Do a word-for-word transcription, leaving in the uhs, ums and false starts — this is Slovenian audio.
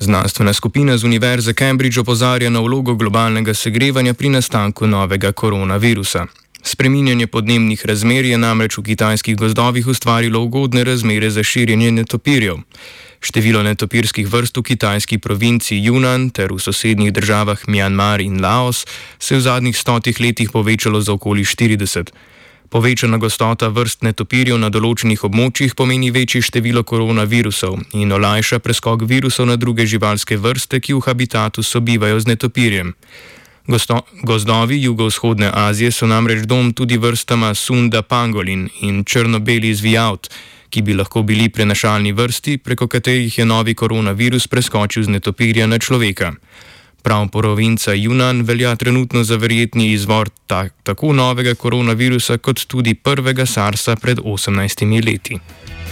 Znanstvena skupina z Univerze Cambridge opozarja na vlogo globalnega segrevanja pri nastanku novega koronavirusa. Spreminjanje podnebnih razmer je namreč v kitajskih gozdovih ustvarilo ugodne razmere za širjenje netopirjev. Število netopirskih vrst v kitajski provinci Yunnan ter v sosednjih državah Mjanmar in Laos se je v zadnjih stotih letih povečalo za okoli štirideset. Povečana gostota vrst netopirjev na določenih območjih pomeni večje število koronavirusov in olajša preskok virusov na druge živalske vrste, ki v habitatu sobivajo z netopirjem. Gosto, gozdovi jugovzhodne Azije so namreč dom tudi vrstama Sunda pangolin in črno-beli zvijaut, ki bi lahko bili prenašalni vrsti, preko katerih je novi koronavirus preskočil z netopirja na človeka. Prav provinca Yunnan velja trenutno za verjetni izvor tak, tako novega koronavirusa kot tudi prvega SARS-a pred osemnajstimi leti.